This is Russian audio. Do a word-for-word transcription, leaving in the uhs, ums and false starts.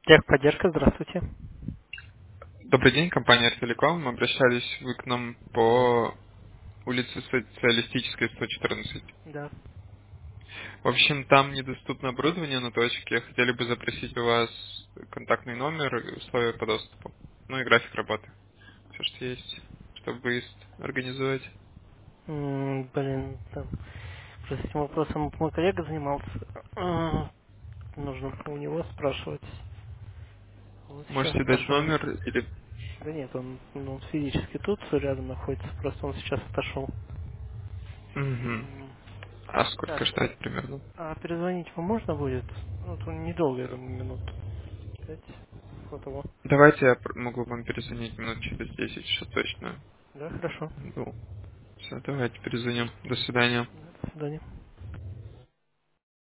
Техподдержка, здравствуйте. Добрый день, компания Артелеком. Мы обращались вы к нам по улице Социалистической, сто четырнадцать. Да. В общем, там недоступно оборудование на точке. Хотели бы запросить у вас контактный номер и условия по доступу. Ну и график работы. Все, что есть, чтобы выезд организовать. М, Блин, там, просто этим вопросом мой коллега занимался. А, Нужно у него спрашивать. Он сейчас Можете дать отошел. номер или... Да нет, он, ну, он физически тут рядом находится, просто он сейчас отошел. Мгм. М, А Так, сколько ждать примерно? а перезвонить вам можно будет? Ну, вот он недолго, я думаю, минут пять. Вот его. Давайте я пр- могу вам перезвонить минут через десять, что точно. Да, хорошо. Ну, все, давайте перезвоним. До свидания. Да, до свидания.